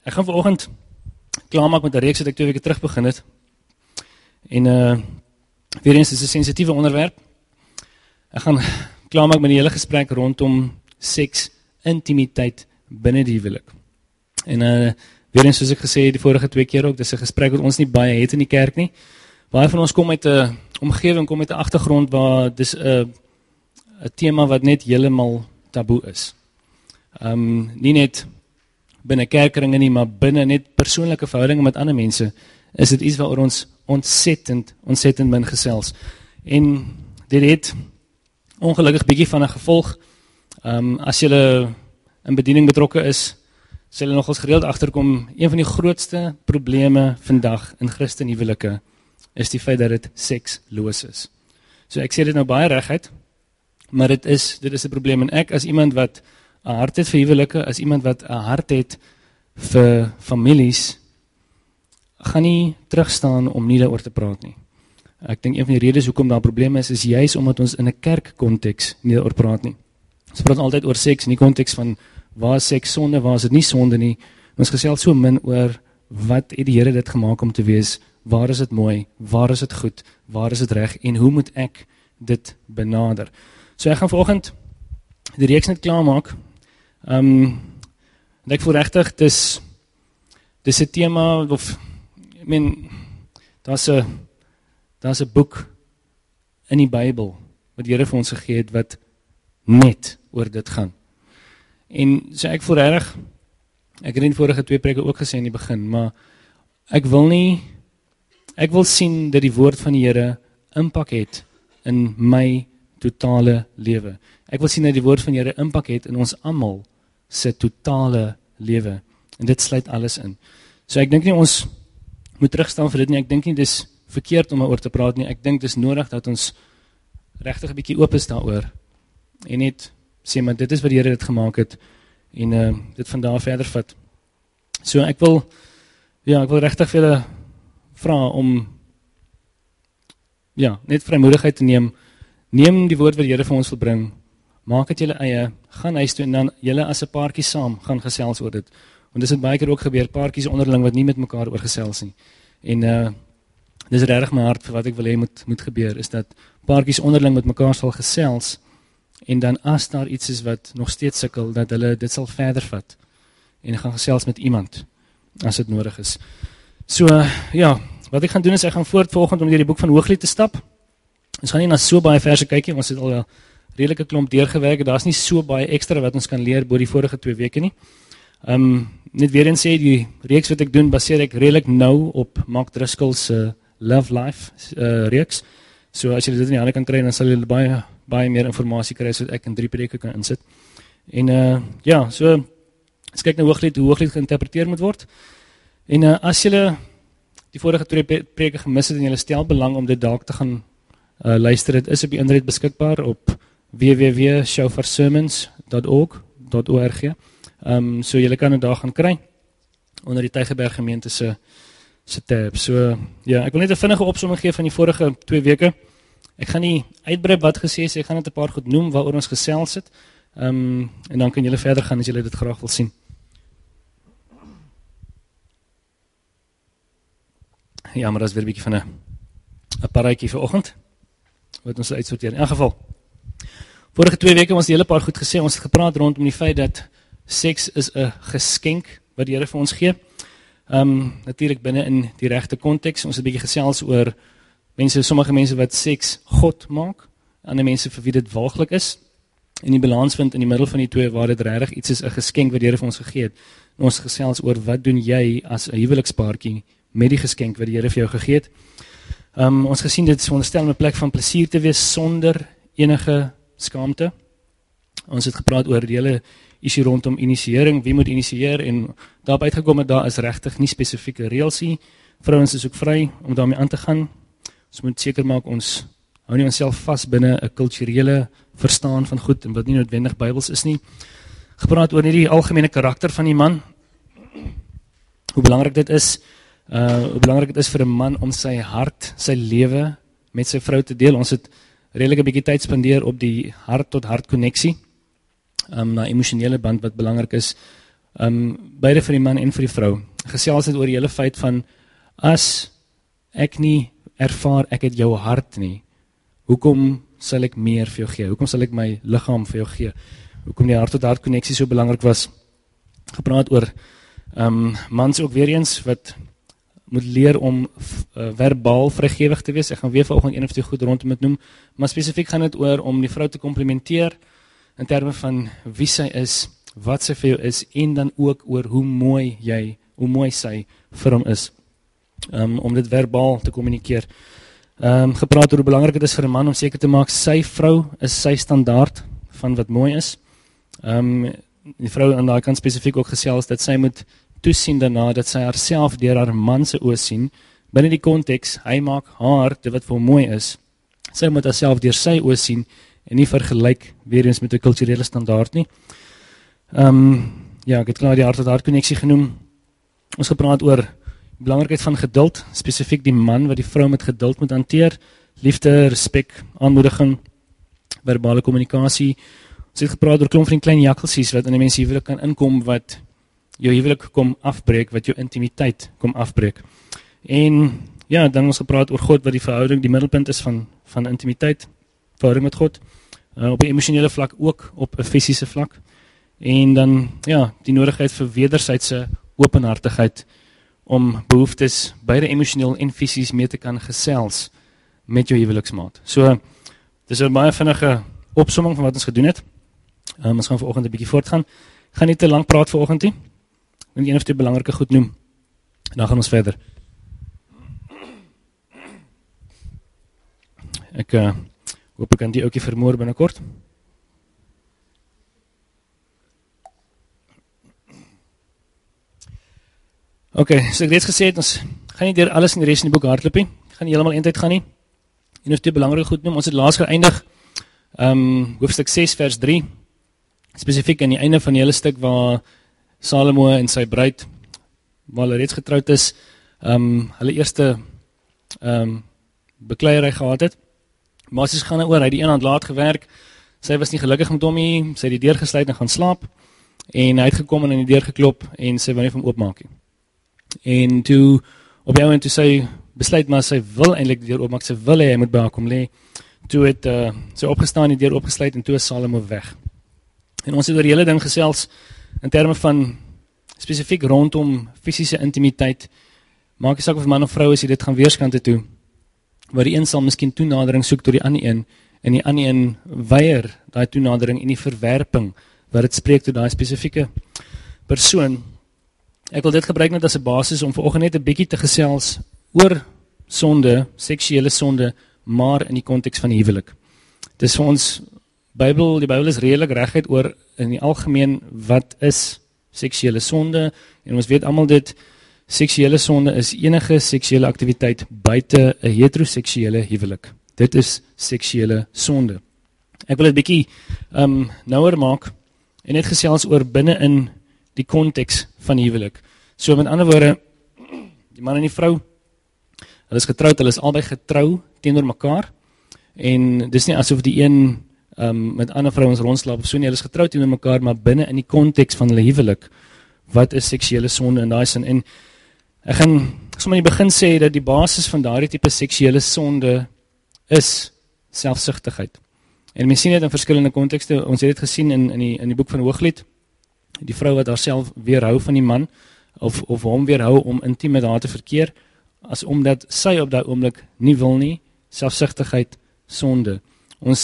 Ek gaan vanoggend klaarmaak met 'n reeks wat ek 2 weke terug begin het. En weer eens is 'n sensitiewe onderwerp. Ek gaan klaarmaak met die hele gesprek rondom seks, intimiteit binne die huwelik. En weer eens soos ek gesê het die vorige 2 keer ook, dis 'n gesprek wat ons nie baie het in die kerk nie. Baie van ons kom uit 'n omgewing, kom uit 'n agtergrond waar dis 'n tema wat net heeltemal taboe is. Nie net binne kerkringe nie, maar binne net persoonlike verhoudinge met ander mense, is dit iets waaroor ons ontsettend min gesels. En dit het ongelukkig bietjie van 'n gevolg. As julle in bediening betrokke is, sal julle nogals gereeld agterkom, een van die grootste probleme vandag in Christenhuwelike is die feit dat dit seksloos is. So ek sê dit nou baie reguit, maar dit is 'n probleem. En ek as iemand wat 'n hart het vir huwelike, as iemand wat 'n hart het vir families, gaan nie terugstaan om nie daaroor te praat nie. Ek dink een van die redes hoekom daar probleme is juis omdat ons in 'n kerkkonteks nie daaroor praat nie. Ons praat altyd oor seks in die konteks van waar is seks sonde, waar is dit nie sonde nie. Ons gesels so min oor wat het die Here dit gemaak om te wees, waar is dit mooi, waar is dit goed, waar is dit reg en hoe moet ek dit benader. So ek gaan vanoggend die reeks net klaarmaak. En ek voel regtig, dis 'n tema, of, daar's 'n boek in die Bybel, wat die Here vir ons gegee het, wat net oor dit gaan. En so ek voel regtig, ek het in die vorige 2 preke ook gesê in die begin, maar ek wil sien dat die woord van die Here impak het in my totale lewe. Ek wil sien dat die woord van die Here impak het in ons almal se totale lewe. En dit sluit alles in. So ek dink nie ons moet terugstaan vir dit nie. Ek dink nie dis verkeerd om daaroor te praat nie. Ek dink dis nodig dat ons regtig 'n bietjie oop is daaroor. En net sê, maar dit is wat die Here dit gemaak het. En dit van daar verder vat. So ek wil regtig vir julle vra om net vrymoedigheid te neem. Neem die woord wat die Here vir ons wil bring, maak dit julle eie, gaan huis toe en dan julle as 'n paartjie saam gaan gesels oor dit. Want dis het baie keer ook gebeur, paartjies onderling wat nie met mekaar oor gesels nie. En dis regtig my hart vir wat ek wil hê moet gebeur, is dat paartjies onderling met mekaar sal gesels, en dan as daar iets is wat nog steeds sukkel, dat hulle dit sal verder vat, en gaan gesels met iemand, as dit nodig is. So, wat ek gaan doen is, ek gaan vanoggend om deur die boek van Hooglied te stap. Ons gaan nie na so baie verse kyk nie, ons het al 'n redelike klomp deurgewerk, daar's nie so baie ekstra wat ons kan leer bo die vorige 2 weke nie. Net weer eens sê, die reeks wat ek doen, baseer ek redelik nou op Mark Driscoll se Love Life reeks. So as julle dit in die hande kan kry, dan sal julle baie meer inligting kry, sodat ek in 3 preke kan insit. En so, ons kyk na Hooglied, hoe Hooglied geïnterpreteer moet word. En as julle die vorige 2 preke gemis het, en julle stel belang om dit dalk te gaan luister, dit is op die internet beskikbaar op www.shofar-sermons.org. So julle kan dit daar gaan kry, onder die Tygerberg gemeente se tab. So ek wil net 'n vinnige opsomming gee van die vorige 2 weke. Ek gaan nie uitbrei wat gesê is, ek gaan net 'n paar goed noem waaroor ons gesels het, en dan kan julle verder gaan as julle dit graag wil sien. Ja, maar dat is weer 'n bietjie van 'n paraatjie vir oggend, wat ons uitsorteer. In elk geval, vorige 2 weke ons die hele paar goed gesê, ons het gepraat rondom die feit dat seks is 'n geskenk wat die Here vir ons gee. Natuurlik binne in die regte konteks. Ons het 'n bietjie gesels oor sommige mense wat seks God maak, ander mense vir wie dit waaglik is, en die balans vind in die middel van die twee, waar dit regtig iets is, 'n geskenk wat die Here vir ons gegee het. En ons gesels oor wat doen jy as 'n huwelikspaartjie met die geskenk wat die Here vir jou gegee het. Ons gesien dit veronderstel om 'n plek van plesier te wees sonder enige skaamte. Ons het gepraat oor die hele issue rondom initiëring, wie moet initieer, en daarby uitgekom het, daar is regtig nie spesifieke reëls nie. Vrouens is ook vry om daarmee aan te gaan. Ons moet seker maak ons hou nie onsself vas binne 'n kulturele verstaan van goed en wat nie noodwendig Bybels is nie. Gepraat oor die algemene karakter van die man. Hoe belangrik dit is vir 'n man om sy hart, sy lewe met sy vrou te deel. Ons het redelik 'n bietjie tyd spandeer op die hart tot hart koneksie. 'n emosionele band wat belangrik is. beide vir die man en vir die vrou. Gesels het oor die hele feit van, as ek nie ervaar ek het jou hart nie, hoekom sal ek meer vir jou gee? Hoekom sal ek my liggaam vir jou gee? Hoekom die hart-tot-hart konneksie so belangrik was? Gepraat oor mans ook weer eens, wat moet leer om verbaal vrygewig te wees. Ek gaan weer vanoggend een of twee goed rondom dit noem, maar spesifiek gaan dit oor om die vrou te komplimenteer in terme van wie sy is, wat sy vir jou is, en dan ook oor hoe mooi sy vir hom is, om dit verbaal te kommunikeer. Gepraat oor hoe belangrik het is vir 'n man om seker te maak, sy vrou is sy standaard van wat mooi is. Die vrou aan daai kant spesifiek ook gesels dat sy moet toesien daarna dat sy haarself deur haar man se oë sien, binne die konteks, hy maak haar dit wat vir hom mooi is. Sy moet haarself deur sy oë sien en nie vergelyk weer eens met 'n kulturele standaard nie. Ek het klaar die hart-tot-hart konneksie genoem. Ons gepraat oor die belangrikheid van geduld, spesifiek die man wat die vrou met geduld moet hanteer, liefde, respek, aanmoediging, verbale kommunikasie. Ons het gepraat oor klomp van die klein jakkelsies wat in 'n mens huwelik kan inkom, wat jou huwelik kom afbreek, wat jou intimiteit kom afbreek. En dan ons gepraat oor God, wat die verhouding, die middelpunt is van intimiteit, verhouding met God, op 'n emosionele vlak, ook op 'n fisiese vlak. En dan, die nodigheid vir wederwysige openhartigheid, om behoeftes, beide emosioneel en fisies mee te kan gesels met jou huweliksmaat. So, dis 'n baie vinnige opsomming van wat ons gedoen het. Ons gaan vanoggend 'n bietjie voortgaan. Ek gaan nie te lank praat vanoggend nie. Ek wil een of twee belangrike goed noem. En dan gaan ons verder. Ek hoop ek kan die ouetjie vermoor binnekort. So ek reeds gesê het, ons gaan nie deur alles in die res in die boek hardloop nie. Ek gaan nie heeltemal eintyd gaan nie. En of twee belangrike goed noem. Ons het laas geëindig, hoofstuk 6 vers 3, spesifiek aan die einde van die hele stuk waar Salomo en sy bruid, waar hulle reeds getroud is, hulle eerste bekleierery gehad het. Basies gaan oor, hy het die een hand laat gewerk, sy was nie gelukkig met hom nie, sy het die deur gesluit en gaan slaap, en hy het gekom en in die deur geklop, en sy wou nie van hom oopmaak nie. En toe, op die oomblik toe sy besluit, maar sy wil eintlik die deur oopmaak, sy wil hy moet by haar kom lê, toe het sy opgestaan, die deur opgesluit, en toe is Salomo weg. En ons het oor die hele ding gesels, in terme van, spesifiek rondom fisiese intimiteit, maak nie saak of man of vrou is, jy dit gaan weerskante toe, waar die een sal miskien toenadering soek tot die ander een, en die ander een weier daai toenadering en die verwerping, wat het spreek tot daai spesifieke persoon. Ek wil dit gebruik net as 'n basis om vanoggend net 'n bietjie te gesels oor sonde, seksuele sonde, maar in die konteks van die huwelik. Dis vir ons, die Bybel is redelik reguit oor in die algemeen wat is seksuele sonde, en ons weet almal dit, seksuele sonde is enige seksuele aktiwiteit buite 'n heteroseksuele huwelik. Dit is seksuele sonde. Ek wil dit bietjie nouer maak en net gesels oor binne in die konteks van die huwelik. So met ander woorde, die man en die vrou, hulle is getroud, hulle is albei getrou teenoor mekaar, en dis nie asof die een met ander vrouens rondslaap of so nie, hulle is getroud teenoor mekaar, maar binne in die konteks van hulle huwelik, wat is seksuele sonde in daai sin? En ek gaan sommer in die begin sê dat die basis van daardie tipe seksuele sonde is selfsugtigheid. En mens sien dit in verskillende kontekste. Ons het dit gesien in die boek van Hooglied, die vrou wat haarself weerhou van die man, of hom weerhou om intiem met haar te verkeer, as omdat sy op daai oomblik nie wil nie, selfsugtigheid, sonde. Ons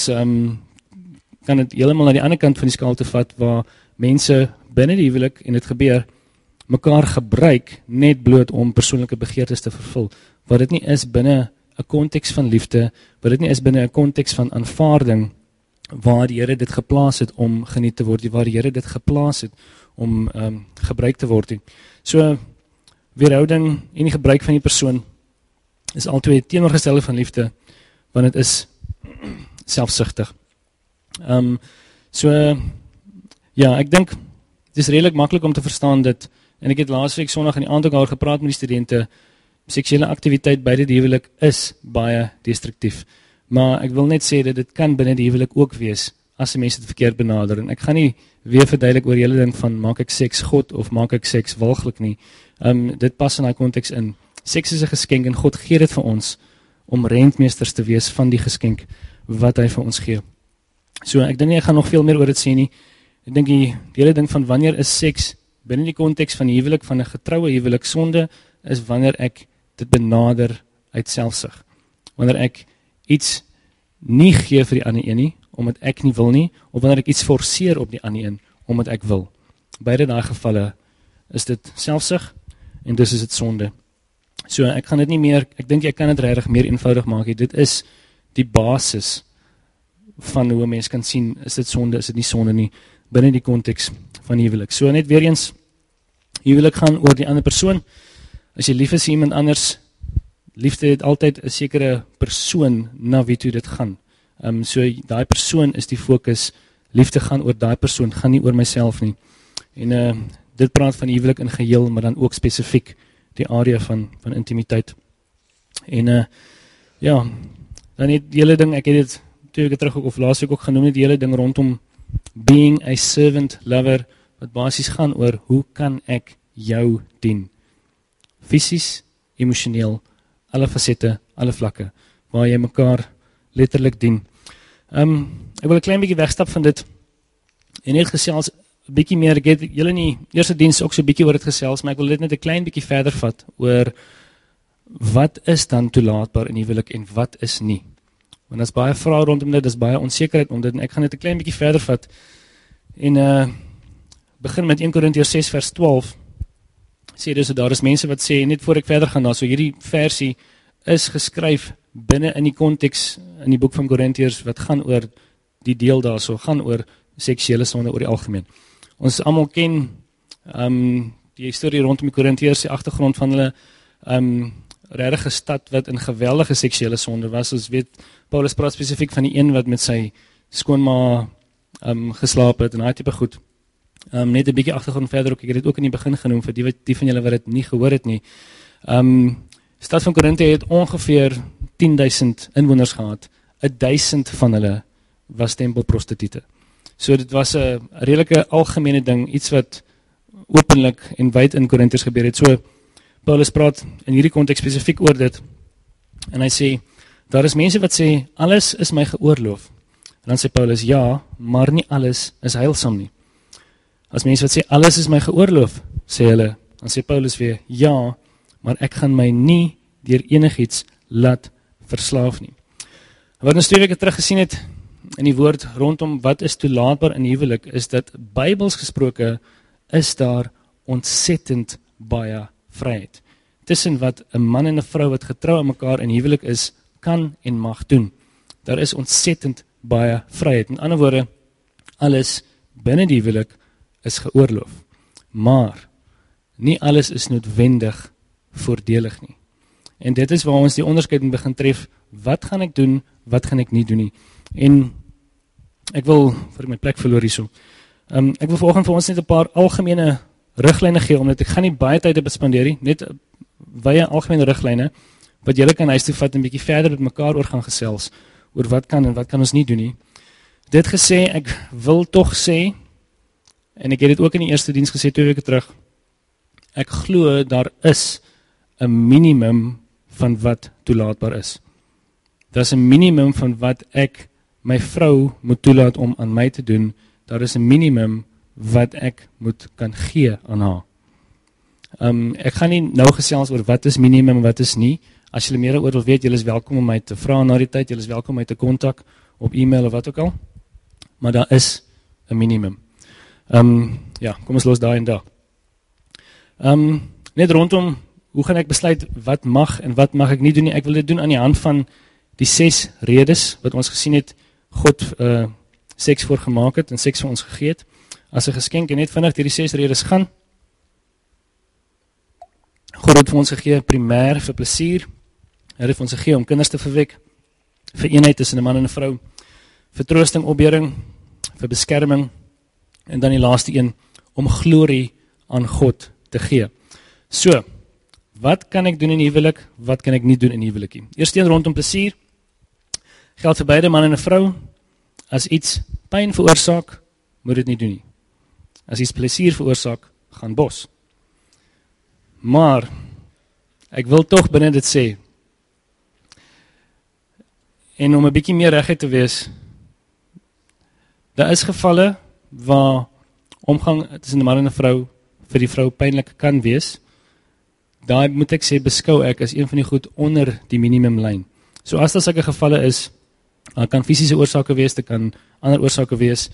kan dit heeltemal na die ander kant van die skaal te vat, waar mense binne die huwelik, en dit gebeur, mekaar gebruik net bloot om persoonlike begeertes te vervul, wat dit nie is binne 'n konteks van liefde, wat dit nie is binne 'n konteks van aanvaarding, waar die Here dit geplaas het om geniet te word, waar die Here dit geplaas het om gebruik te word. So, weerhouding en die gebruik van die persoon is altyd teenoorgestelde van liefde, want dit is selfsugtig. Ek dink, het is redelik maklik om te verstaan dat, en ek het laasweek Sondag in die aand ook al gepraat met die studente, seksuele aktiwiteit buite die huwelik is baie destruktief. Maar ek wil net sê dat dit kan binne die huwelik ook wees, as die mense dit verkeerd benader. En ek gaan nie weer verduidelik oor die hele ding van maak ek seks God of maak ek seks walglik nie. Dit pas in daai konteks in. Seks is 'n geskenk en God gee dit vir ons om rentmeesters te wees van die geskenk wat hy vir ons gee. So ek dink nie ek gaan nog veel meer oor dit sê nie. Ek dink die hele ding van wanneer is seks binne die konteks van die huwelik, van 'n getroue huwelik, sonde is wanneer ek dit benader uit selfsug. Wanneer ek iets nie gee vir die ander een nie, omdat ek nie wil nie, of wanneer ek iets forceer op die ander een, omdat ek wil. Beide daai gevalle is dit selfsug en dus is dit sonde. So ek gaan dit nie meer, ek dink ek kan dit regtig meer eenvoudig maak. Dit is die basis van hoe 'n mens kan sien, is dit sonde, is dit nie sonde nie, binne die konteks van huwelik. So net weer eens, huwelik gaan oor die ander persoon. As jy lief is vir iemand anders, liefde het altyd 'n sekere persoon na wie toe dit gaan. So daai persoon is die fokus, liefde gaan oor daai persoon, gaan nie oor myself nie. En dit praat van huwelik in geheel, maar dan ook spesifiek die area van intimiteit. En ja, dan het die hele ding, ek het dit 2 weke terug ook, of laas week ook genoem, die hele ding rondom being a servant lover, wat basies gaan oor, hoe kan ek jou dien? Fisies, emosioneel, alle fasette, alle vlakke, waar jy mekaar letterlik dien. Ek wil 'n klein bietjie wegstap van dit, en net gesels, 'n bietjie meer, ek het julle in die eerste diens ook so 'n bietjie oor dit gesels, maar ek wil dit net 'n klein bietjie verder vat, oor, wat is dan toelaatbaar in huwelik, en wat is nie? Want daar is baie vrae rondom dit, daar is baie onsekerheid om dit, en ek gaan dit 'n klein bietjie verder vat, en begin met 1 Korintiërs 6 vers 12, sê dus, daar is mense wat sê, net voor ek verder gaan, so hierdie versie is geskryf binne in die konteks, in die boek van Korintiërs, wat gaan oor die deel daar, so gaan oor seksuele sonde oor die algemeen. Ons almal ken die historie rondom die Korintiërs, die agtergrond van hulle, regtig 'n stad wat in geweldige seksuele sonde was. Ons weet, Paulus praat spesifiek van die een wat met sy skoonma geslaap het, en daai tipe goed. Net 'n bietjie agtergrond verder ook, ek het dit ook in die begin genoem, vir die van julle wat dit nie gehoor het nie. Stad van Korinthe het ongeveer 10.000 inwoners gehad, 1.000 van hulle was tempelprostituie. So dit was 'n redelike algemene ding, iets wat openlik en wyd in Korintiërs gebeur het. So Paulus praat in hierdie konteks spesifiek oor dit, en hy sê, daar is mense wat sê, alles is my geoorloof. En dan sê Paulus, ja, maar nie alles is heilsaam nie. As mense wat sê, alles is my geoorloof, sê hulle, dan sê Paulus weer, ja, maar ek gaan my nie deur enigiets laat verslaaf nie. Wat ons 2 weke terug gesien het, in die woord rondom wat is toelaatbaar in huwelik, is dat Bybels gesproke, is daar ontsettend baie vryheid. Tussen wat 'n man en 'n vrou wat getrou aan mekaar in huwelik is, kan en mag doen. Daar is ontsettend baie vryheid. Met ander woorde, alles binne die huwelik is geoorloof. Maar nie alles is noodwendig voordelig nie. En dit is waar ons die onderskeid moet begin tref, wat gaan ek doen, wat gaan ek nie doen nie. En ek wil, vir ek my plek verloor hierso, ek wil vanoggend vir ons net 'n paar algemene riglyne gee, omdat ek gaan nie baie tyd bespandeer nie, net baie algemene riglyne, wat julle kan huis toe vat en 'n bietjie verder met mekaar oor gaan gesels, oor wat kan en wat kan ons nie doen nie. Dit gesê, ek wil tog sê, en ek het dit ook in die eerste diens gesê 2 weke terug, ek glo daar is 'n minimum van wat toelaatbaar is. Daar is 'n minimum van wat ek my vrou moet toelaat om aan my te doen. Daar is 'n minimum wat ek moet kan gee aan haar. Ek gaan nie nou gesels oor wat is minimum en wat is nie. As julle meer oor wil weet, julle is welkom om my te vra na die tyd, julle is welkom om my te kontak op e-mail of wat ook al. Maar daar is 'n minimum. Ja, kom ons los daai en daar. Net rondom, hoe gaan ek besluit wat mag en wat mag ek nie doen nie? Ek wil dit doen aan die hand van die 6 redes wat ons gesien het, God seks voorgemaak het en seks vir ons gegee het, as 'n geskenk, en net vinnig hierdie 6 redes gaan. God het vir ons gegee primêr vir plesier, hy het vir ons gegee om kinders te verwek, vir eenheid tussen 'n man en 'n vrou, vir troosting, opbeuring, vir beskerming, en dan die laaste een, om glorie aan God te gee. So, wat kan ek doen in huwelik, wat kan ek nie doen in huwelik nie? Eerste een rondom plesier, geld vir beide man en 'n vrou, as iets pyn veroorsaak, moet dit nie doen nie. As iets plesier veroorsaak, gaan bos. Maar, ek wil tog binne dit sê, en om 'n bietjie meer reguit te wees, daar is gevalle waar omgang tussen 'n man en 'n vrou vir die vrou pynlik kan wees. Daai moet ek sê, beskou ek as een van die goed onder die minimumlyn. So as daar sulke gevalle is, kan fisiese oorsake wees, dit kan ander oorsake wees.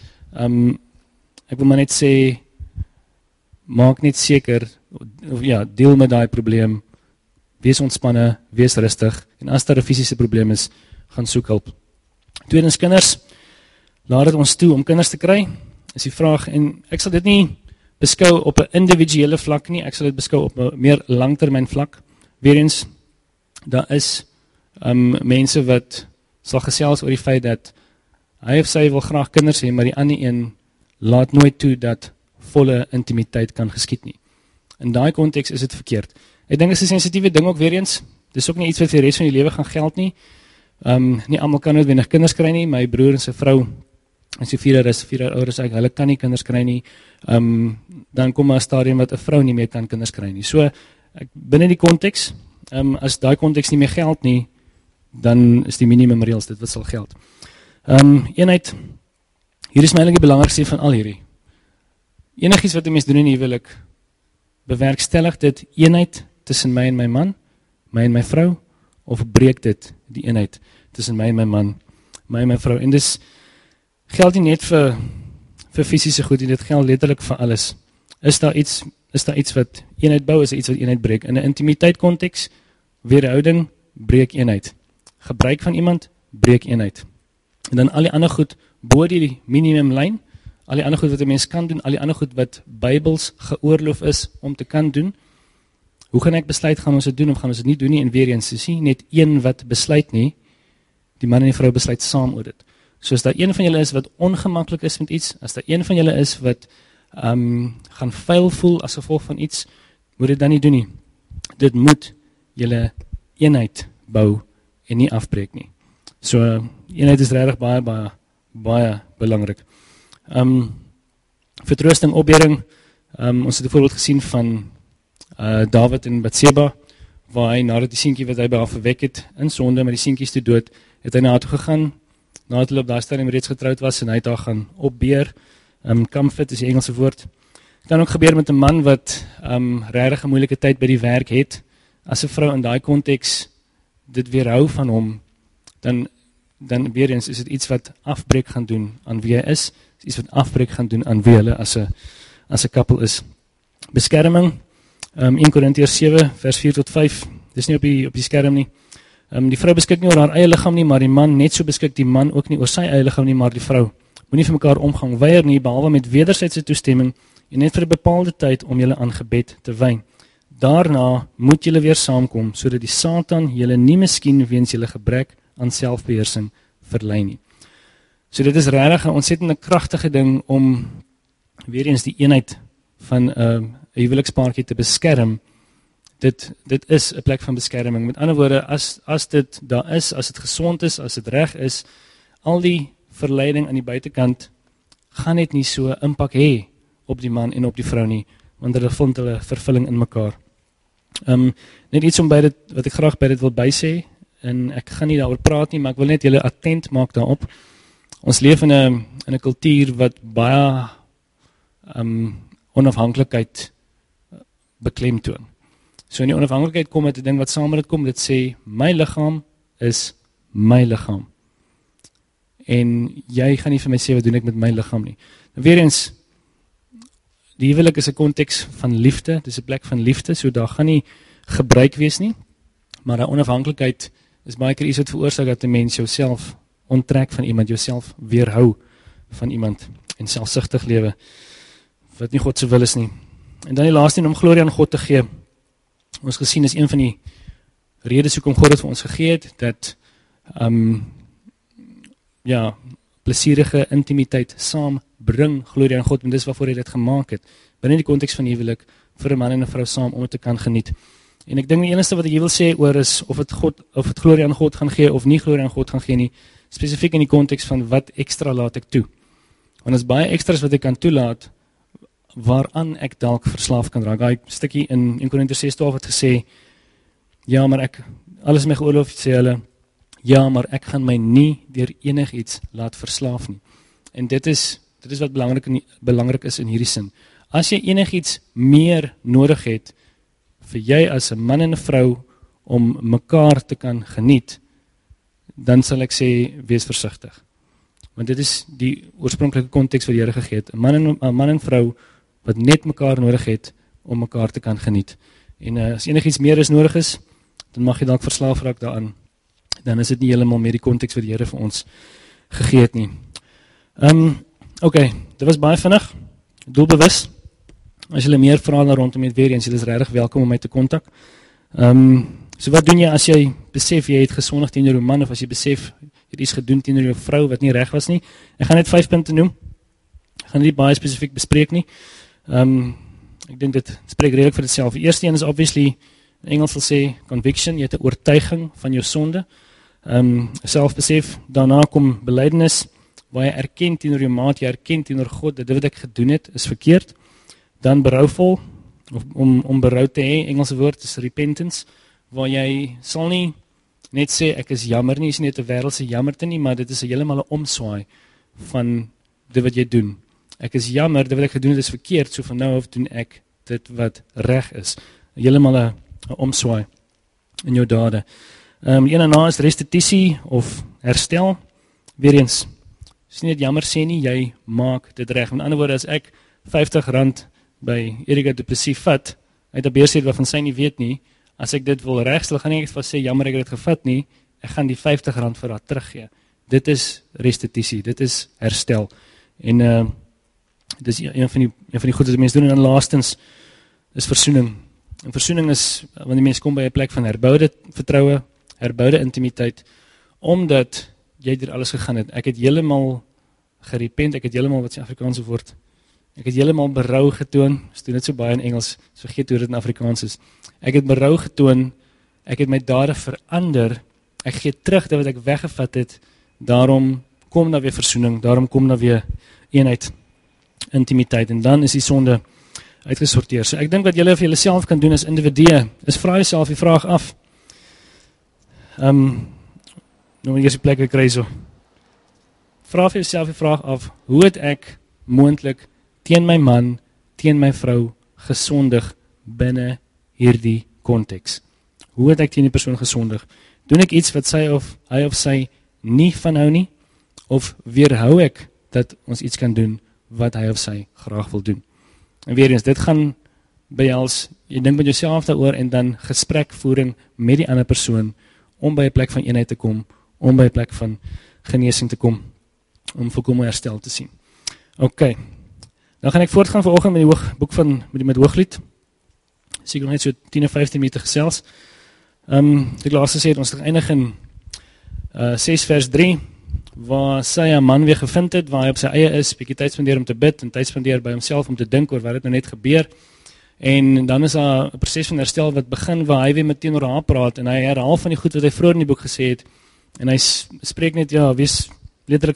Ek wil maar net sê, maak net seker, deel met daai probleem, wees ontspanne, wees rustig, en as daar 'n fisiese probleem is, gaan soek hulp. Tweedens, kinders, laat dit ons toe om kinders te kry, is die vraag, en ek sal dit nie beskou op 'n individuele vlak nie, ek sal dit beskou op 'n meer langtermyn vlak. Weereens, daar is mense wat sal gesels oor die feit dat hy of sy wil graag kinders hê, maar die ander een laat nooit toe dat volle intimiteit kan geskied nie. In daai konteks is dit verkeerd. Ek dink dit is 'n sensitiewe ding ook weer eens. Dis ook nie iets wat vir die res van die lewe gaan geld nie. Nie almal kan noodwendig kinders kry nie. My broer en sy vrou, en sy 4 jaar ouer as ek, hulle kan nie kinders kry nie. Dan kom maar 'n stadium wat 'n vrou nie meer kan kinders kry nie. So binne die konteks, as daai konteks nie meer geld nie, dan is die minimum reëls dit wat sal geld. Eenheid, hier is my eintlik die belangrikste van al hierdie. Enigiets wat 'n mens doen in die huwelik, bewerkstellig dit eenheid tussen my en my man, my en my vrou, of breek dit die eenheid tussen my en my man, my en my vrou. En dis geld nie net vir fisiese goed, dit geld letterlik vir alles. Is daar iets wat eenheid bou, is daar iets wat eenheid breek? In 'n intimiteit konteks, weerhouding, breek eenheid. Gebruik van iemand, breek eenheid. En dan al die ander goed, bo die minimumlyn, al die ander goed wat 'n mens kan doen, al die ander goed wat Bybels geoorloof is om te kan doen. Hoe gaan ek besluit, gaan ons dit doen of gaan ons dit nie doen nie? En weer eens, is nie net een wat besluit nie, die man en die vrou besluit saam oor dit. So as daar een van julle is wat ongemaklik is met iets, as daar een van julle is wat gaan vuil voel as gevolg van iets, moet dit dan nie doen nie. Dit moet julle eenheid bou en nie afbreek nie. So eenheid is regtig baie belangrik. Vertroosting, opbeuring, ons het 'n voorbeeld gesien van Dawid en Batseba, waar hy nadat die seentjie wat hy by haar verwek het in sonde, maar die seentjie is te dood, het hy na haar toe gegaan, nadat hulle op daai stadium reeds getroud was, en hy het haar gaan opbeur. Comfort is die Engelse woord. Het kan ook gebeur met 'n man wat regtig 'n moeilike tyd by die werk het. As 'n vrou in daai konteks dit weerhou van hom, dan weer eens is dit iets wat afbreek gaan doen aan wie hy is, iets wat afbreek gaan doen aan wie hulle as 'n koppel is. Beskerming, 1 Korintiërs 7 vers 4 tot 5. Dis nie op die skerm nie. Die vrou beskik nie oor haar eie liggaam nie, maar die man net so beskik die man ook nie oor sy eie liggaam nie, maar die vrou. Moenie vir mekaar omgang weier nie, behalwe met wederwysige toestemming en net vir 'n bepaalde tyd om julle aan gebed te wy. Daarna moet julle weer saamkom, sodat die Satan julle nie miskien weens julle gebrek aan selfbeheersing verlei nie. So dit is regtig 'n ontsettende kragtige ding om weer eens die eenheid van 'n huwelikspaartjie te beskerm. Dit is 'n plek van beskerming. Met ander woorde, as dit daar is, as dit gesond is, as dit reg is, al die verleiding aan die buitekant gaan net nie so impak hê op die man en op die vrou nie, want hulle vind hulle vervulling in mekaar. Net iets om by dit, wat ek graag by dit wil bysê, en ek gaan nie daaroor praat nie, maar ek wil net julle attent maak daarop. Ons leef in 'n kultuur wat baie onafhanklikheid beklemtoon. So in die onafhanklikheid kom dit 'n ding wat saam met dit kom, dit sê, my liggaam is my liggaam. En jy gaan nie vir my sê wat doen ek met my liggaam nie. Weer eens, die huwelik is 'n konteks van liefde, dis 'n plek van liefde, so daar gaan nie gebruik wees nie, maar daai onafhanklikheid is baie keer iets wat veroorsaak dat 'n mens jouself onttrek van iemand, jouself weerhou van iemand, en selfsugtig lewe, wat nie God se wil is nie. En dan die laaste een, om glorie aan God te gee. Ons gesien is een van die redes hoekom God dit vir ons gegee het, dat plesierige intimiteit saam bring glorie aan God, en dis waarvoor hy dit gemaak het, binne die konteks van huwelik, vir 'n man en 'n vrou saam om dit te kan geniet. En ek dink die enigste wat ek hier wil sê oor is, of het glorie aan God gaan gee, of nie glorie aan God gaan gee nie, spesifiek in die konteks van wat ekstra laat ek toe. Want is baie extras wat ek kan toelaat, waaraan ek dalk verslaaf kan raak. Daai stukkie in 1 Korintiërs 6:12 het gesê, ja, maar alles is my geoorloof, sê hulle, ja, maar ek gaan my nie deur enigiets laat verslaaf nie. En dit is wat belangrik is in hierdie sin. As jy enigiets meer nodig het, vir jy as 'n man en 'n vrou, om mekaar te kan geniet, dan sal ek sê, wees versigtig. Want dit is die oorspronklike konteks wat die Here gegee het. 'n man en vrou, wat net mekaar nodig het, om mekaar te kan geniet. En as enigiets meer is nodig is, dan mag jy dalk verslaaf raak daaraan. Dan is dit nie heeltemal meer die konteks wat die Here vir ons gegee het nie. Okay, dit was baie vinnig, doelbewus. As julle meer vrae daar rondom het, weer eens, julle is regtig welkom om my te kontak. So wat doen jy as jy besef jy het gesondig teenoor jou man, of as jy besef jy het iets gedoen teenoor jou vrou wat nie reg was nie? Ek gaan net 5 punte noem. Ek gaan nie baie spesifiek bespreek nie. Ek dink dit spreek redelik vir dit self. Die eerste een is obviously, in Engels sal sê conviction, jy het 'n oortuiging van jou sonde. Selfbesef, daarna kom belydenis, waar jy erken teenoor jou maat, jy erken teenoor God, dat dit wat ek gedoen het, is verkeerd. Dan berouvol, of om berou te hê, Engelse woord is repentance, waar jy sal nie net sê, ek is jammer nie, is nie net 'n wêreldse jammerte nie, maar dit is heeltemal 'n omswaai van dit wat jy doen. Ek is jammer, dit wat ek gedoen het is verkeerd, so van nou af doen ek dit wat reg is. Heeltemal 'n omswaai in jou dade. Die ene na is restituisie of herstel. Weereens, is nie net jammer sê nie, jy maak dit reg. Met ander woorde, as ek R50 by Erika Du Plessis vat, uit 'n beursie waarvan sy nie weet nie, as ek dit wil regstel, gaan ek net sê, jammer ek het dit gevat nie, ek gaan die R50 vir haar teruggee. Dit is restituisie, dit is herstel. En dit is een van die goed wat die mense doen. En dan laastens is versoening. En versoening is, wanneer die mens kom by 'n plek van herboude vertroue, herboude intimiteit, omdat jy deur alles gegaan het. Ek het heeltemal gerepent, ek het heeltemal, wat is die Afrikaanse woord? Ek het heeltemal berou getoon. Ons doen dit so baie in Engels, so vergeet hoe dit in Afrikaans is. Ek het berou getoon, ek het my dade verander, ek gee terug dit wat ek weggevat het, daarom kom daar weer versoening, daarom kom daar weer eenheid, intimiteit, en dan is die sonde uitgesorteer. So ek dink wat julle vir julleself kan doen as individue, is vra jouself die vraag af. Nou eers die plek kry so. Vra vir jouself die vraag af, hoe het ek moontlik teen my man, teen my vrou gesondig binne hierdie konteks? Hoe het ek teen die persoon gesondig? Doen ek iets wat hy of sy nie van hou nie, of weerhou ek dat ons iets kan doen wat hy of sy graag wil doen? En weer eens, dit gaan behels, jy dink met jouself daaroor, en dan gesprekvoering met die ander persoon, om by 'n plek van eenheid te kom, om by 'n plek van genesing te kom, om volkomme herstel te sien. Ok, dan gaan ek voortgaan vanoggend met die boek van, met Hooglied, seker nog net so 10 of 15 minute gesels. Die laaste sê het ons eindig in 6 vers 3, waar sy 'n man weer gevind het, waar hy op sy eie is, bietjie tyd spandeer om te bid, en tyd spandeer by homself om te dink oor wat het nou net gebeur, en dan is daar 'n proses van herstel wat begin, waar hy weer met teenoor haar praat, en hy herhaal van die goed wat hy vroeër in die boek gesê het, en hy spreek net, ja, wees letterlik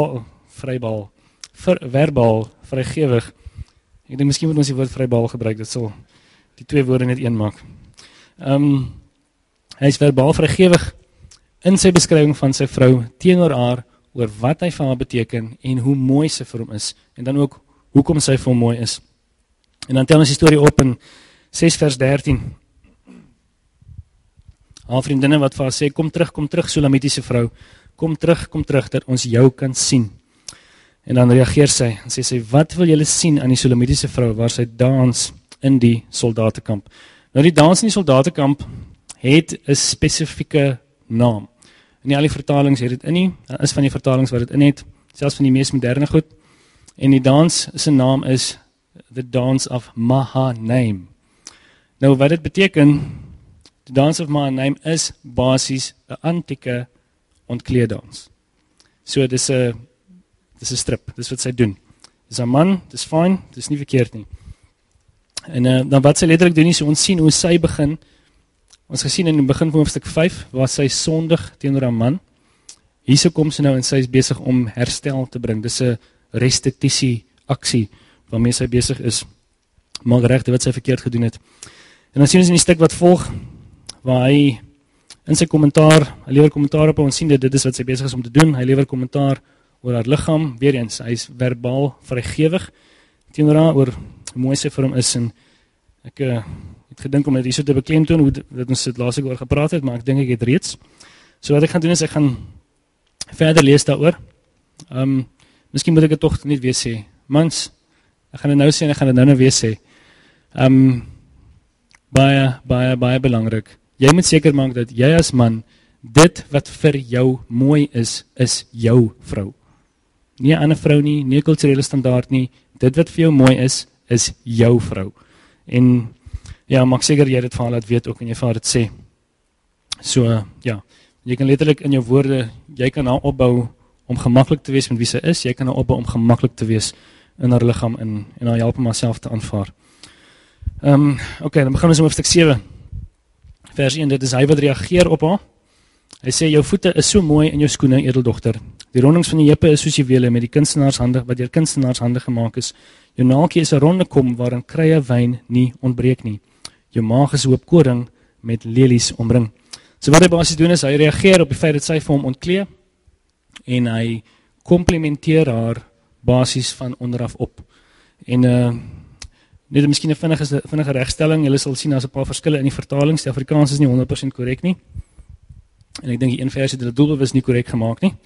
verbaal, vrygewig. Ek dink miskien moet ons die woord vrybaal gebruik, dit sal die twee woorde net een maak. Hy is verbaal vrygewig in sy beskrywing van sy vrou teenoor haar, oor wat hy vir haar beteken, en hoe mooi sy vir hom is, en dan ook, hoekom sy vir hom mooi is. En dan tel ons die storie op in 6 vers 13. Haar vriendinne wat vir haar sê, kom terug, Sulamitiese vrou, kom terug, dat ons jou kan sien. En dan reageer sy, en sê, wat wil julle sien aan die Sulamitiese vrou, waar sy dans in die soldatenkamp? Nou die dans in die soldatenkamp het 'n spesifieke naam. In nie al die vertalings het dit in nie, daar is van die vertalings wat dit in het, selfs van die mees moderne goed, en die dans sy naam is The Dance of Mahanaim. Nou wat dit beteken, The Dance of Mahanaim is basies 'n antieke ontkleeddans. So dis 'n strip, dis wat sy doen. Dis 'n man, dis fyn, dis nie verkeerd nie. En dan wat sy letterlik doen is, ons sien hoe sy begin. Ons gesien in die begin van hoofstuk 5, waar sy sondig teenoor haar man. Hierso kom sy nou en sy is besig om herstel te bring. Dis 'n restituisie aksie waarmee sy besig is, maak reg wat sy verkeerd gedoen het. En dan sien ons in die stuk wat volg, waar hy in sy kommentaar, hy lewer kommentaar op, ons sien dit is wat sy besig is om te doen, hy lewer kommentaar oor haar liggaam, weer eens, hy is verbaal vrygewig, teenoor haar, oor hoe mooi sy vir hom is, en ek het gedink om dit hier so te beklemtoon, hoe dat ons dit laas ek oor gepraat het, maar ek dink ek het reeds. So wat ek gaan doen is, ek gaan verder lees daaroor. Miskien moet ek dit toch niet weer sê. Mans, ek gaan dit nou sê en ek gaan dit nou weer sê. Baie belangrik. Jy moet seker maak dat jy as man, dit wat vir jou mooi is jou vrou. Nie 'n ander vrou nie, nie 'n kulturele standaard nie, dit wat vir jou mooi is jou vrou. En ja, maak seker jy dit vir haar laat weet ook en jy vir haar dit sê. So, ja, jy kan letterlik in jou woorde, jy kan haar opbou om gemaklik te wees met wie sy is, jy kan haar opbou om gemaklik te wees in haar liggaam en haar help om haarself te aanvaar. Oké, dan begin ons met hoofstuk 7. Vers 1, dit is hy wat reageer op haar. Hy sê, jou voete is so mooi in jou skoene, edeldogter. Die rondings van die heupe is soos juwele met die kunstenaarshande, wat deur kunstenaarshande gemaak is. Jou naaltjie is 'n ronde kom waarin krye wyn nie ontbreek nie. Jou maag is hoop koring met lelies omring. So wat hy basies doen is, hy reageer op die feit dat sy vir hom ontklee en hy komplimenteer haar basies van onderaf op. En net miskien 'n vinnige regstelling, julle sal sien daar's 'n paar verskille in die vertalings. Die Afrikaans is nie 100% korrek nie. En ek dink die een versie het dit doelbewus nie korrek gemaak nie.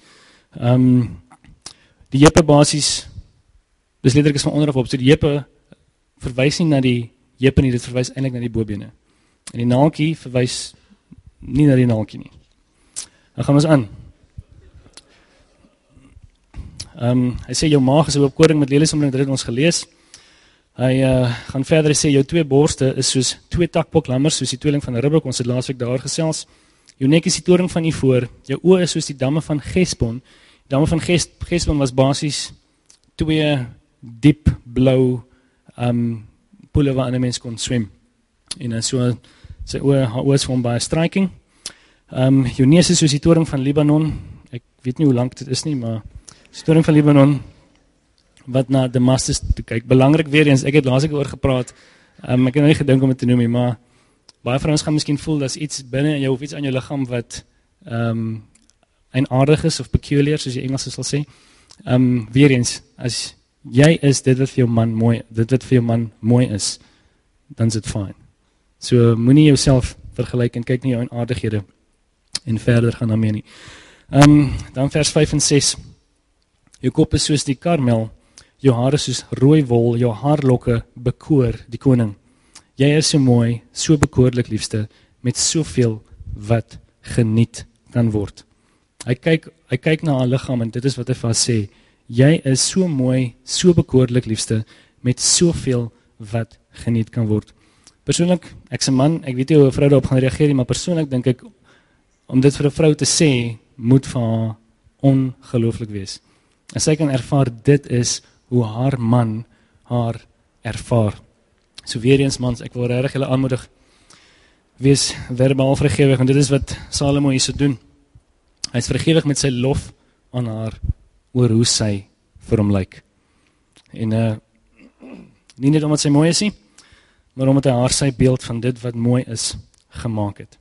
Die heupe basies, dis letterlik is van onderaf op, so die heupe verwys nie na die heupe nie, dit verwys eintlik na die bobene. En die naaltjie verwys nie na die naaltjie nie. Dan gaan ons aan. Hy sê jou maag is 'n hoop koring met lelies omring, dit het ons gelees. Hy gaan verder sê jou twee borste is soos twee takboklammers, soos die tweeling van 'n ribblok, ons het laasweek daar gesels. Jou nek is die toring van Ivoor, jou oë is soos die damme van Gesbon. Die damme van Gesbon was basies twee diep blou poele waar 'n mens kon swem. En so sy haar oë is vir hom baie striking. Jou neus is soos die toring van Libanon. Ek weet nie hoe lank dit is nie, maar die toring van Libanon wat na Damascus toe kyk. Belangrik weer eens, ek het laas oor gepraat. Ek het nou nie gedink om dit te noem nie, maar baie van ons gaan miskien voel dat iets binne in jou of iets aan jou liggaam wat eienaardig is of peculiar, soos die Engels sal sê. Weer eens, as jy is dit wat vir jou man mooi is, dan is dit fyn. So moenie jouself vergelyk en kyk nie jou eienaardighede en verder gaan daarmee nie. Dan vers 5 en 6. Jou kop is soos die karmel, jou hare soos rooi wol, jou haarlokke bekoor die koning. Jy is so mooi, so bekoorlik liefste, met soveel wat geniet kan word. Hy kyk na haar liggaam en dit is wat hy vir haar sê. Jy is so mooi, so bekoorlik liefste, met soveel wat geniet kan word. Persoonlik, ek's 'n man, ek weet nie hoe 'n vrou daarop gaan reageer, maar persoonlik dink ek, om dit vir 'n vrou te sê, moet vir haar ongelooflik wees. En sy kan ervaar, dit is hoe haar man haar ervaar. So weer eens mans, ek wil regtig julle aanmoedig, wees verbaal vrygewig, want dit is wat Salomo hier so doen. Hy is vrygewig met sy lof aan haar, oor hoe sy vir hom lyk. En nie net omdat sy mooi is nie, maar omdat hy haar sy beeld van dit wat mooi is, gemaak het.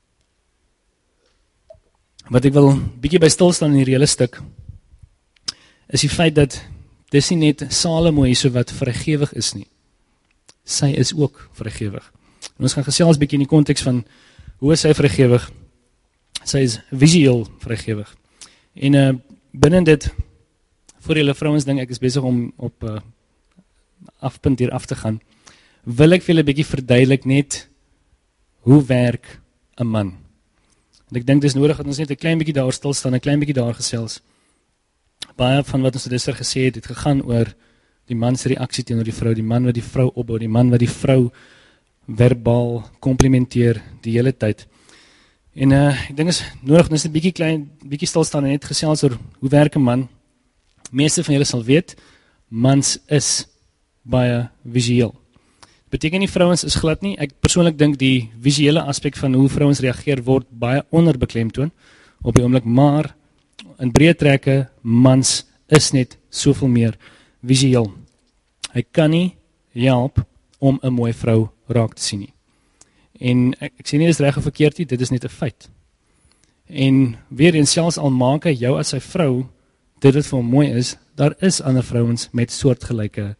Wat ek wil bietjie by stilstaan in hierdie hele stuk, is die feit dat dis nie net Salomo hier so wat vrygewig is nie. Sy is ook vrygewig. En ons gaan gesels bietjie in die konteks van hoe is sy vrygewig? Sy is visueel vrygewig. En binne dit, voor julle vrouens ding, ek is besig om op afpunt hier af te gaan, wil ek vir julle bietjie verduidelik net hoe werk 'n man. En ek dink dis nodig dat ons net 'n klein bietjie daar stil staan, 'n klein bietjie daar gesels. Baie van wat ons gister gesê het, het gegaan oor die man se reaksie teenoor die vrou, die man wat die vrou opbou, die man wat die vrou verbaal komplimenteer die hele tyd. En ek dink is nodig dat ons 'n bietjie stil staan en net gesels oor hoe werk 'n man. Meeste van julle sal weet, mans is baie visueel. Beteken nie vrouens is glad nie. Ek persoonlik dink die visuele aspek van hoe vrouens reageer word baie onderbeklemtoon op die oomblik, maar in breë trekke, mans is net soveel meer visueel. Hy kan nie help om 'n mooi vrou raak te sien nie. En ek sê nie dis reg of verkeerd nie, dit is net 'n feit. En weer eens, selfs al maak hy jou as sy vrou, dit wat vir hom mooi is, daar is ander vrouens met soortgelyke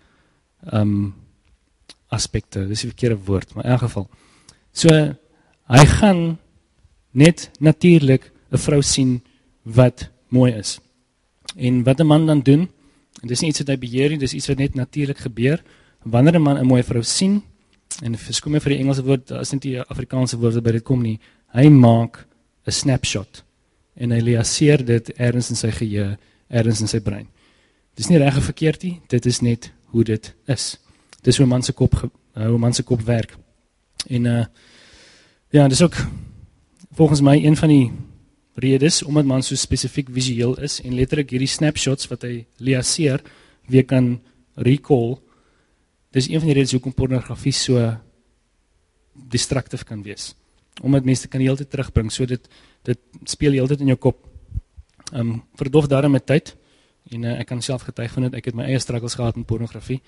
aspekte, dis die verkeerde woord, maar in elk geval. So, hy gaan net natuurlik 'n vrou sien wat mooi is. En wat 'n man dan doen, en dis nie iets wat hy beheer nie, dis iets wat net natuurlik gebeur, wanneer 'n man 'n mooi vrou sien, en verskoon my vir die Engelse woord, daar is net die Afrikaanse woord wat by dit kom nie, hy maak 'n snapshot, en hy liaseer dit ergens in sy geheue, ergens in sy brein. Dis nie reg of verkeerd nie, dit is net hoe dit is. Dis hoe 'n man se kop werk. En ja, dis ook volgens my een van die redes, omdat man so spesifiek visueel is, en letterlik hierdie snapshots wat hy liaseer, weer kan recall, dis een van die redes hoekom pornografie so destructief kan wees. Omdat mense kan die hele tyd terugbring, so dit speel die hele tyd in jou kop. Verdof daarom met tyd, en ek kan self getuig van dit, ek het my eie struggles gehad met pornografie.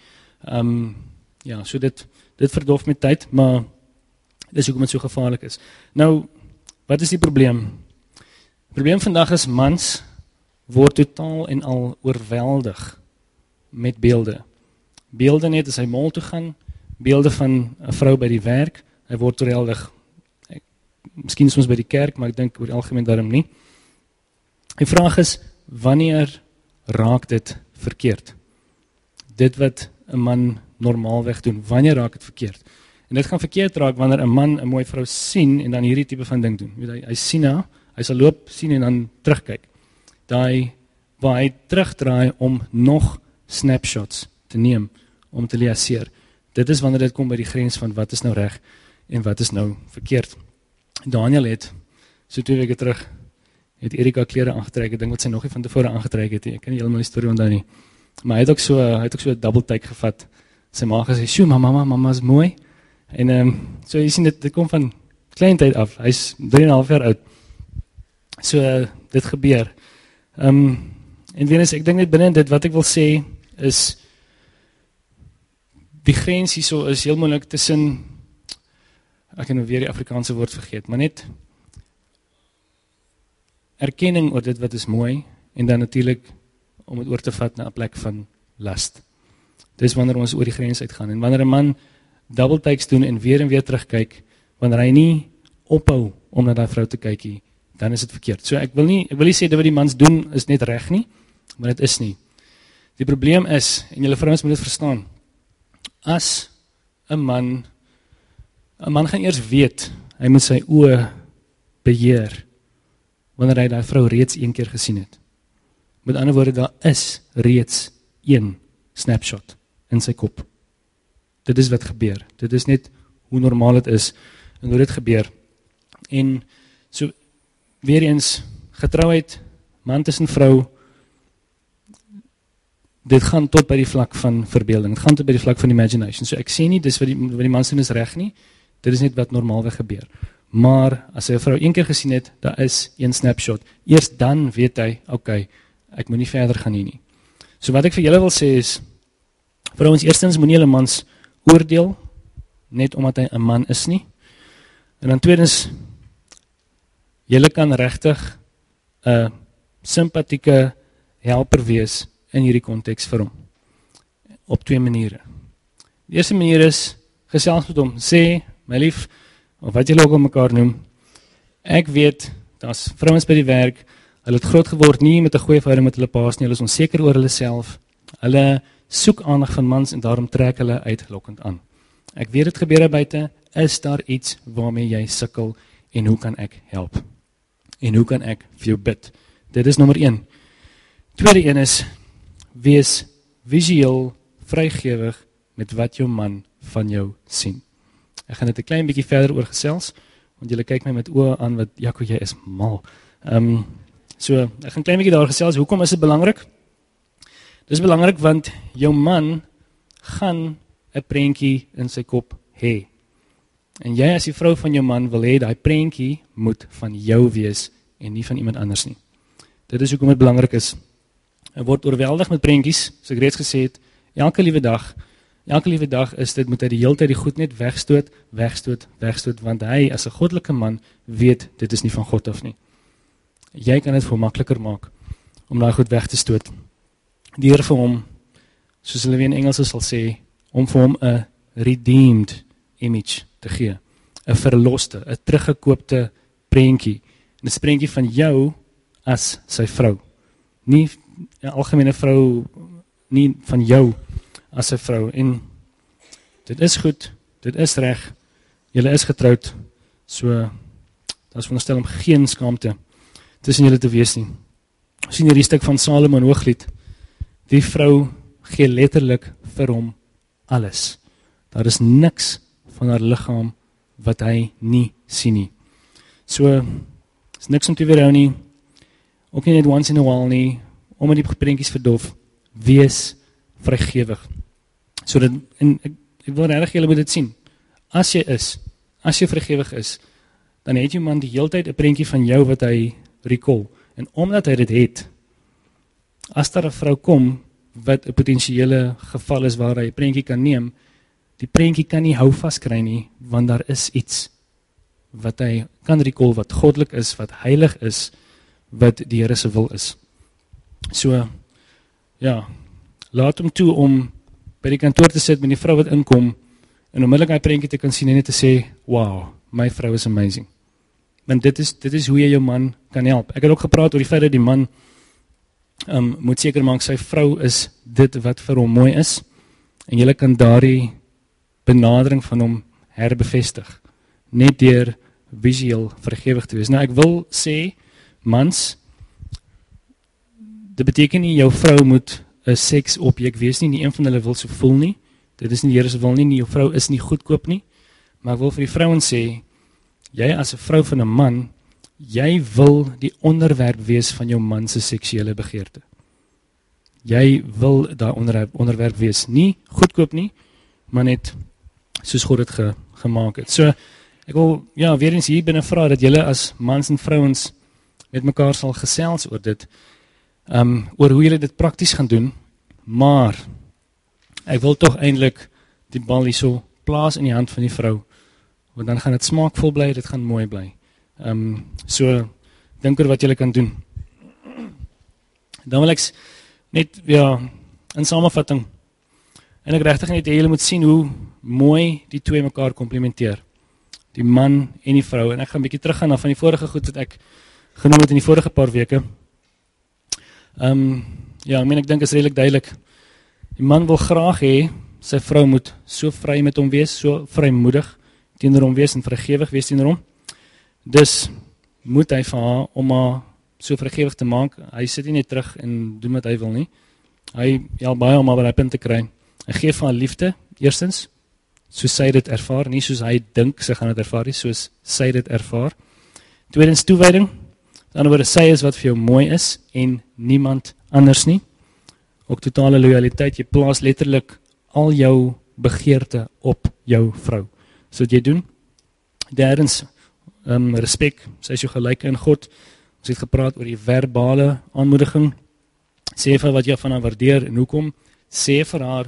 Ja, so dit verdof met tyd, maar dis hoekom dit so gevaarlik is. Nou, wat is die probleem? Die probleem vandag is, mans word totaal en al oorweldig met beelde. Beelde net as hy mall toe gaan, beelde van 'n vrou by die werk, hy word oorweldig, miskien soms by die kerk, maar ek dink oor die algemeen daarom nie. Die vraag is, wanneer raak dit verkeerd? Dit wat 'n man normaalweg doen, wanneer raak dit verkeerd? En dit gaan verkeerd raak wanneer 'n man 'n mooi vrou sien en dan hierdie tipe van ding doen. Weet hy sien haar, hy sal loop, sien en dan terugkyk. Waar hy terugdraai om nog snapshots te neem, om te liaseer. Dit is wanneer dit kom by die grens van wat is nou reg en wat is nou verkeerd. Daniel het, so 2 weke terug, het Erika klere aangetrek, ek dink wat sy nog nie van tevore aangetrek het, ek kan nie helemaal die storie onthou nie. Maar hy het ook so 'n double take gevat. Sy ma gesê, "Sjoe, mama is mooi." En so jy sien dit kom van klein tyd af. Hy's 3,5 jaar oud. So dit gebeur. En weer eens, ek dink net binne dit wat ek wil sê is die grens hierso is heel moeilik tussen, ek kan nou weer die Afrikaanse woord vergeet, maar net erkenning oor dit wat is mooi en dan natuurlik om het oor te vat na 'n plek van lust. Dis wanneer ons oor die grens uitgaan en wanneer 'n man double takes doen en weer terugkyk, wanneer hy nie ophou om na daai vrou te kyk nie, dan is dit verkeerd. So ek wil nie sê dat wat die mans doen is net reg nie, maar dit is nie. Die probleem is, en julle vrouens moet dit verstaan, as 'n man gaan eers weet, hy moet sy oë beheer, wanneer hy daai vrou reeds een keer gesien het. Met ander woorde, daar is reeds een snapshot in sy kop. Dit is wat gebeur. Dit is net hoe normaal het is en hoe dit gebeur. En so, weer eens, getrouheid, man tussen vrou, dit gaan tot by die vlak van verbeelding, dit gaan tot by die vlak van imagination. So ek sê nie, dis wat die man sê is reg nie, dit is net wat normaalweg gebeur. Maar as hy 'n vrou een keer gesien het, daar is een snapshot. Eers dan weet hy, okay, ek moet nie verder gaan hier nie. So wat ek vir julle wil sê is, vrouens, eerstens moenie julle mans oordeel, net omdat hy 'n man is nie. En dan tweedens, julle kan regtig 'n simpatieke helper wees in hierdie konteks vir hom. Op 2 maniere. Die eerste manier is, gesels met hom, sê, my lief, of wat julle ook al mekaar noem, ek weet, daar's vrouens by die werk, hulle het groot geword nie met 'n goeie verhouding met hulle paas nie, hulle is onseker oor hulle self, hulle soek aandag van mans en daarom trek hulle uitlokkend aan. Ek weet dit gebeur buite, is daar iets waarmee jy sukkel en hoe kan ek help? En hoe kan ek vir jou bid? Dit is nommer 1. Tweede een is, wees visueel vrygewig met wat jou man van jou sien. Ek gaan dit 'n klein bietjie verder oor gesels, want julle kyk my met oë aan wat, Jaco, jy is mal. So, ek gaan 'n klein bietjie daar gesels, hoekom is dit belangrik? Dit is belangrik want jou man gaan 'n prentjie in sy kop hê. En jy as die vrou van jou man wil hê, daai prentjie moet van jou wees en nie van iemand anders nie. Dit is hoekom dit belangrik is. Hy word oorweldig met prentjies, soos ek reeds gesê het, elke liewe dag is dit, moet hy die hele tyd die goed net wegstoot, want hy as 'n goddelike man weet, dit is nie van God af nie. Jy kan dit vir hom makliker maak, om daai goed weg te stoot. Deur vir hom, soos hulle weer in Engels sal sê, om vir hom 'n redeemed image te gee. 'n verloste, 'n teruggekoopte prentjie. 'n prentjie van jou as sy vrou. Nie 'n algemene vrou, nie van jou as sy vrou. En dit is goed, dit is reg, julle is getroud, so daar is veronderstel om geen skaamte tussen julle te wees nie. Sien hierdie stuk van Salomon Hooglied, die vrou gee letterlik vir hom alles. Daar is niks van haar liggaam wat hy nie sien nie. So, is niks om te weerhou nie, ook nie net once in a while nie, om in die prentjies verdof, wees vrygewig. So dat, en ek wil regtig julle moet dit sien, as jy vrygewig is, dan het jy man die hele tyd 'n prentjie van jou wat hy recall, en omdat hy dit het, as daar 'n vrou kom, wat 'n potensiële geval is waar hy 'n prentjie kan neem, die prentjie kan nie hou vaskry nie, want daar is iets wat hy kan recall, wat goddelik is, wat heilig is, wat die Here se wil is. So, ja, laat hom toe om by die kantoor te sit met die vrou wat inkom, en onmiddellik hy prentjie te kan sien en net te sê, wow, my vrou is amazing. Want dit is hoe jy jou man kan help. Ek het ook gepraat oor die feit dat die man moet seker maak, sy vrou is dit wat vir hom mooi is, en jy kan daardie benadering van hom herbevestig, net deur visueel vrygewig te wees. Nou ek wil sê, mans, dit beteken nie jou vrou moet 'n seksobjek wees nie een van hulle wil so voel nie, dit is nie die Here se wil nie, jou vrou is nie goedkoop nie, maar ek wil vir die vrouens sê, jy as 'n vrou van 'n man, jy wil die onderwerp wees van jou man se seksuele begeerte. Jy wil daai onderwerp wees, nie goedkoop nie, maar net soos God dit gemaak het. So, ek wil, weer eens hier binne vra, dat julle as mans en vrouens met mekaar sal gesels oor dit, oor hoe julle dit prakties gaan doen, maar ek wil tog eintlik die bal hierso plaas in die hand van die vrou, want dan gaan dit smaakvol bly, dit gaan mooi bly. So, dink oor wat julle kan doen. Dan wil ek net, in samevatting, en ek regtig net, julle moet sien hoe mooi die twee mekaar komplementeer, die man en die vrou, en ek gaan 'n bietjie teruggaan na van die vorige goed wat ek genoem het in die vorige paar weke. Ek dink is redelik duidelik, die man wil graag hê, sy vrou moet so vry met hom wees, so vrymoedig teenoor hom wees, en vrygewig wees teenoor hom, dus moet hy vir haar, om haar so vrygewig te maak, hy sit nie net terug en doen wat hy wil nie, hy help baie om haar by die punt te kry, hy gee vir haar liefde, eerstens, soos sy dit ervaar, nie soos hy dink sy gaan dit ervaar nie, soos sy dit ervaar, tweedens toewyding, aan die ander woorde, sy is wat vir jou mooi is, en niemand anders nie, ook totale loyaliteit, jy plaas letterlik al jou begeerte op jou vrou, so wat jy doen, derdens, respek, sy is jou gelyke in God, ons het gepraat oor die verbale aanmoediging, sê vir wat jy van haar waardeer en hoekom, sê vir haar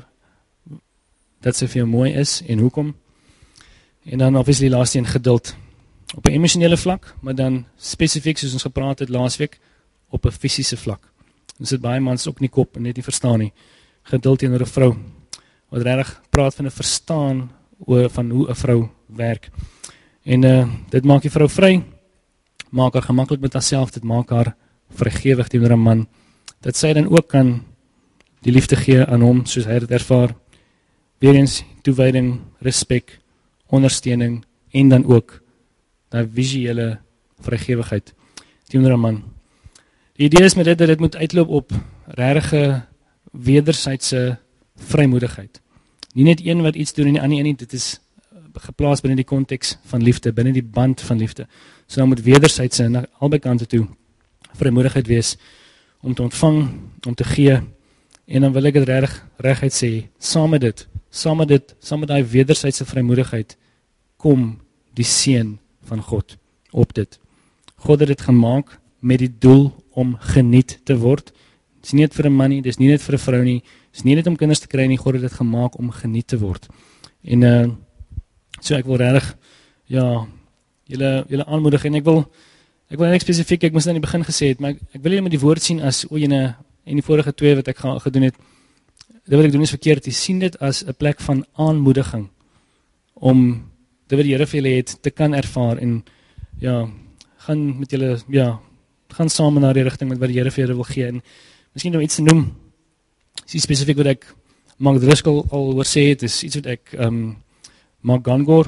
dat sy vir jou mooi is en hoekom, en dan obviously laaste een geduld, op 'n emosionele vlak, maar dan spesifiek soos ons gepraat het laasweek, op 'n fisiese vlak. Ons het baie mans ook nie kop en net nie verstaan nie, geduld teenoor 'n vrou, wat regtig praat van 'n verstaan van hoe 'n vrou werk. En dit maak die vrou vry, maak haar gemaklik met haarself, dit maak haar vrygewig teenoor 'n man, dat sy dan ook kan die liefde gee aan hom, soos hy dit ervaar, weer eens toewyding, respek, ondersteuning, en dan ook daai visuele vrygewigheid teenoor 'n man. Die idee is met dit, dat dit moet uitloop op regte wederwysige vrymoedigheid. Nie net een wat iets doen en die ander een nie, dit is geplaas binne die konteks van liefde, binne die band van liefde. So dan moet wederwysige na albei kante toe vrymoedigheid wees, om te ontvang, om te gee, en dan wil ek dit reguit sê, saam met die wederwysige vrymoedigheid, kom die seën van God op dit. God het dit gemaak met die doel om geniet te word, Dis nie net vir 'n man nie, dis nie net vir 'n vrou nie, dis nie net om kinders te kry nie, God het dit gemaak om geniet te word. En so ek wil regtig julle aanmoedig en ek wil net spesifiek, ek moes aan die begin gesê het, maar ek wil julle met die woord sien as en die vorige 2 wat ek gedoen het. Dit wat ek doen is verkeerd. Jy sien dit as 'n plek van aanmoediging om dit wat die Here vir julle het te kan ervaar en gaan met julle gaan saam na die rigting met wat die Here vir julle wil gee. En miskien om iets te noem, is spesifiek wat ek Mark Driscoll al oor sê het, is iets wat ek Mark Gangor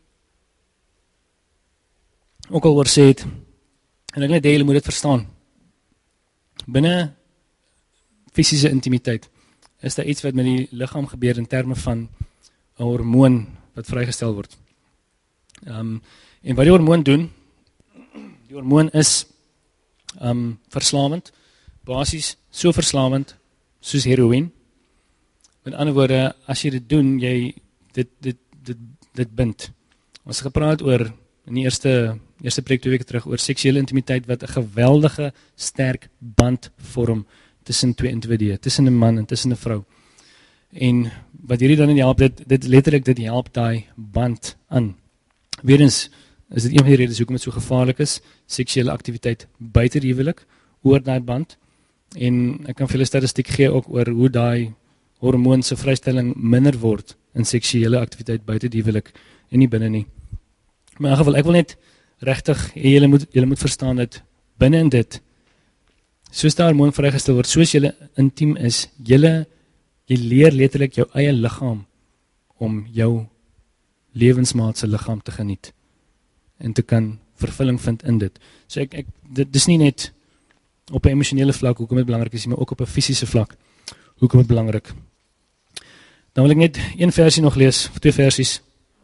ook al oor sê het. En ek net julle moet dit verstaan. Binne fisiese intimiteit is daar iets wat met die liggaam gebeur in terme van 'n hormoon wat vrygestel word. En wat die hormoon doen, die hormoon is verslawend, basies so verslawend soos heroïne. Met ander woorde, as jy dit doen, jy dit bind. Ons het gepraat oor in die eerste preek 2 weke terug oor seksuele intimiteit wat 'n geweldige sterk band vorm tussen 2 individue, tussen 'n man en tussen 'n vrou. En wat hierdie dan help, dit letterlik dit help daai band aan. Weerens is dit een van die redes hoekom dit so gevaarlik is, seksuele aktiwiteit buite die huwelik oor daai band. En ek kan vir julle statistiek gee ook oor hoe daai hormoon se vrystelling minder word in seksuele aktiwiteit buite die huwelik en nie binne nie. Maar in geval ek wil net regtig julle moet verstaan dat binne in dit soos daar hormoon vrygestel word, soos julle intiem is, jy leer letterlik jou eie liggaam om jou lewensmaat se liggaam te geniet en te kan vervulling vind in dit. So dit is nie net op 'n emosionele vlak hoekom dit belangrik is, maar ook op 'n fisiese vlak hoekom dit belangrik. Dan wil ek net een versie nog lees, 2 versies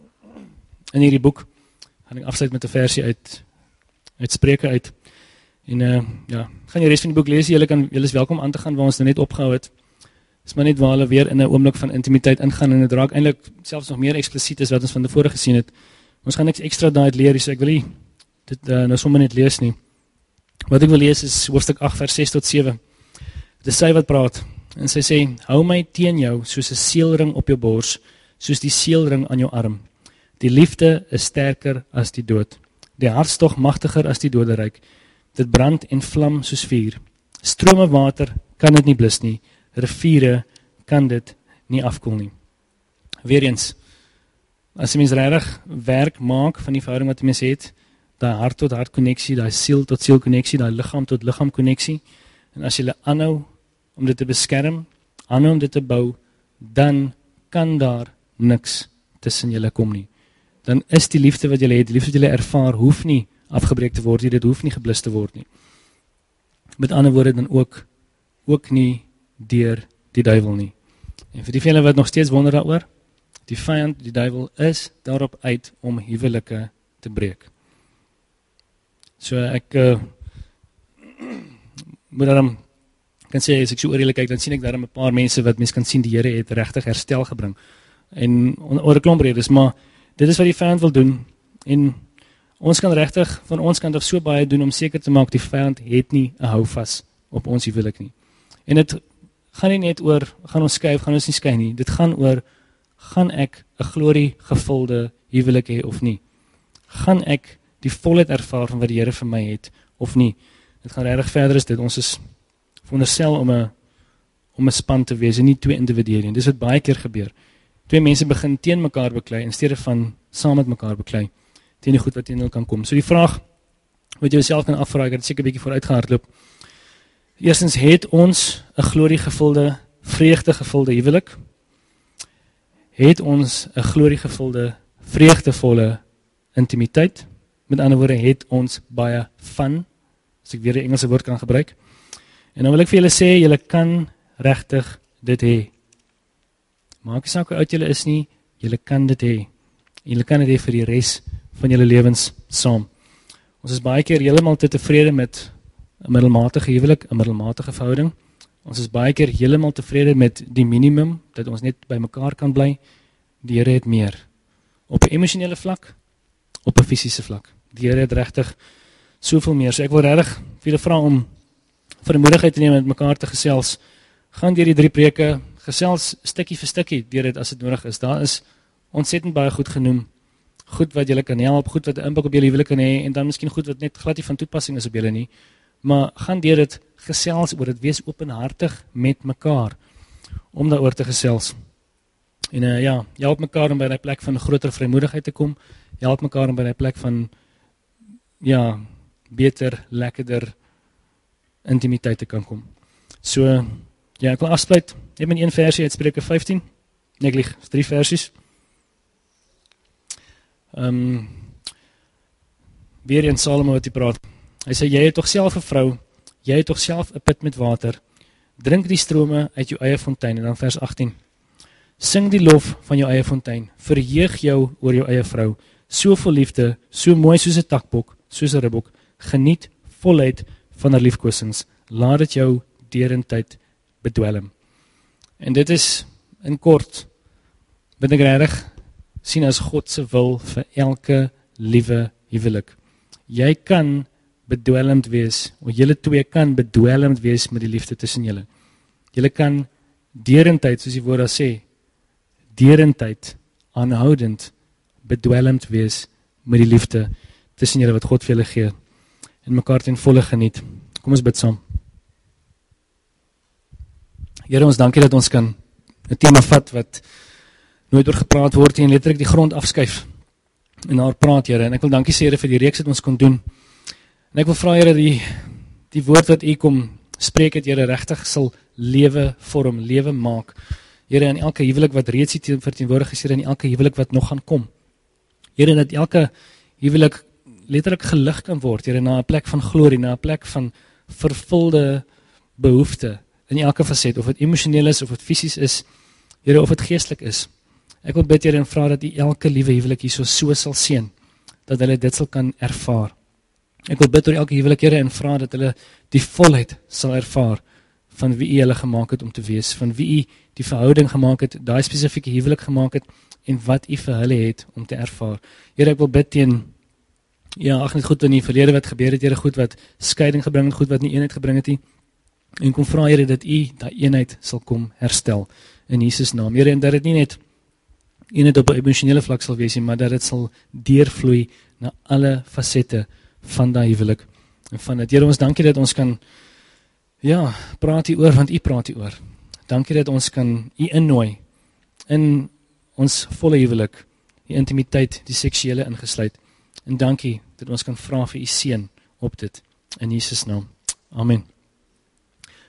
in hierdie boek. Gaan ek afsluit met 'n versie uit Spreuke uit. En gaan die res van die boek lees. Julle is welkom aan te gaan waar ons nou net opgehou het. Dis maar net waar hulle weer in 'n oomblik van intimiteit ingaan en dit raak eintlik selfs nog meer eksplisiet as wat ons van tevore gesien het. Ons gaan niks ekstra daai leer, so ek wil nie dit nou sommer net lees nie. Wat ek wil lees is hoofstuk 8 vers 6 tot 7. Dit is sy wat praat en sy sê: "Hou my teen jou soos 'n seelring op jou bors, soos die seelring aan jou arm. Die liefde is sterker as die dood. Die hartstog magtiger as die doderyk. Dit brand en vlam soos vuur. Strome water kan dit nie blus nie. Riviere kan dit nie afkoel nie." Weereens, as jy mens regtig werk maak van die verhouding wat jy mens het, daai hart tot hart koneksie, daai siel tot siel koneksie, daai liggaam tot liggaam koneksie, en as jy aanhou om dit te beskerm, aanhou om dit te bou, dan kan daar niks tussen julle kom nie. Dan is die liefde wat julle het, die liefde wat julle ervaar, hoef nie afgebreek te word nie, dit hoef nie geblus te word nie. Met ander woorde dan ook nie deur die duiwel nie. En vir die vele wat nog steeds wonder daaroor, die vyand, die duiwel is daarop uit om huwelike te breek. So ek moet daarom kan sê, as ek so oor julle kyk, dan sien ek daarom 'n paar mense wat mens kan sien die Here het regtig herstel gebring. En oor 'n klomp redes, maar dit is wat die vyand wil doen. En ons kan regtig van ons kant af so baie doen om seker te maak die vyand het nie 'n houvas op ons huwelik nie. En dit gaan nie net oor gaan ons skei of gaan ons nie skei nie. Dit gaan oor, gaan ek 'n gloriegevulde huwelik hê of nie? Gaan ek die volheid ervaar van wat die Here vir my het of nie? Dit gaan regtig verder as dit. Ons is veronderstel om 'n span te wees en nie 2 individue nie. Dis wat baie keer gebeur. 2 mense begin teen mekaar beklei in steede van saam met mekaar beklei teen die goed wat teen hulle kan kom. So die vraag wat jy jouself kan afvra, ek het seker 'n bietjie vooruit gehardloop. Eerstens, het ons 'n gloriegevulde, vreugdegevulde huwelik? Het ons 'n gloriegevulde, vreugdevolle intimiteit? Met ander woorde, het ons baie fun, as ek weer 'n Engelse woord kan gebruik. En dan wil ek vir julle sê, julle kan regtig dit hê. Maak nie saak hoe oud julle is nie, julle kan dit hê. Julle kan dit hê vir die res van julle lewens saam. Ons is baie keer heeltemal te tevrede met 'n middelmatige huwelik, 'n middelmatige verhouding. Ons is baie keer heeltemal tevrede met die minimum, dat ons net by mekaar kan bly. Die Here het meer. Op 'n emosionele vlak, op 'n fisiese vlak. Die Here het regtig soveel meer. So ek wil regtig vir julle vra om vrymoedigheid te neem en met mekaar te gesels. Gaan deur die 3 preke, gesels stukkie vir stukkie deur dit as dit nodig is. Daar is ontsettend baie goed genoem. Goed wat julle kan help, goed wat 'n impak op julle huwelik kan hê en dan miskien goed wat net glad nie van toepassing is op julle nie. Maar gaan deur dit, gesels oor dit, wees openhartig met mekaar om daaroor te gesels. En ja, help mekaar om by die plek van groter vrymoedigheid te kom. Help mekaar om by die plek van ja, beter, lekkerder intimiteit te kan kom. So ja, ek wil afsluit net met 1 versie uit Spreuke 15. Nee, ek lieg, 3 versies. Weer een Salomo wat hy praat. Hy sê, jy het toch self 'n vrou, jy het toch self 'n put met water, drink die strome uit jou eie fontein, en dan vers 18. Sing die lof van jou eie fontein, verheug jou oor jou eie vrou, so vol liefde, so mooi soos 'n takbok, soos 'n ribbok, geniet volheid van haar liefkosings, laat dit jou derentyd bedwelm. En dit is in kort, wat ek regtig sien as God se wil vir elke liewe huwelik. Jy kan bedwelmd wees, of julle twee kan bedwelmd wees met die liefde tussen julle. Julle kan derentyd, soos die woord daar sê, derentyd, aanhoudend, bedwelmd wees met die liefde tussen julle wat God vir julle gee, en mekaar ten volle geniet. Kom ons bid saam. Here, ons dankie dat ons kan 'n tema vat wat nooit oor gepraat word en letterlik die grond afskuif en daar praat, Here. En ek wil dankie sê, Here, vir die reeks wat ons kon doen. En ek wil vra, Here, die woord wat U kom spreek het, Here, regtig sal lewe vorm, lewe maak. Here, in elke huwelik wat reeds hier verteenwoordig is, Here, in elke huwelik wat nog gaan kom. Here, dat elke huwelik letterlik gelig kan word, Here, na 'n plek van glorie, na 'n plek van vervulde behoefte in elke faset, of het emosioneel is, of het fisies is, Here, of het geestelik is. Ek wil bid, Here, en vra dat U elke liewe huwelik hier so sal seën, dat hulle dit sal kan ervaar. Ek wil bid oor elke huwelik, Here, en vra dat hulle die volheid sal ervaar van wie U hulle gemaak het om te wees, van wie U die verhouding gemaak het, daai spesifieke huwelik gemaak het, en wat U vir hulle het om te ervaar. Here, ek wil bid teen, ja, ag net goed in die verlede wat gebeur het, Here, goed wat skeiding gebring het, goed wat nie eenheid gebring het nie, en kom vra, Here, dat U daai eenheid sal kom herstel, in Jesus naam, Here, en dat dit nie net op 'n emosionele vlak sal wees, maar dat dit sal deurvloei na alle fasette van daai huwelik, en van dit, Here, ons dankie dat ons kan, ja, praat hieroor, want U praat hieroor. Dankie dat ons kan U innooi, in ons volle huwelik, die intimiteit, die seksuele ingesluit, en dankie dat ons kan vra vir U seën op dit, in Jesus naam, amen.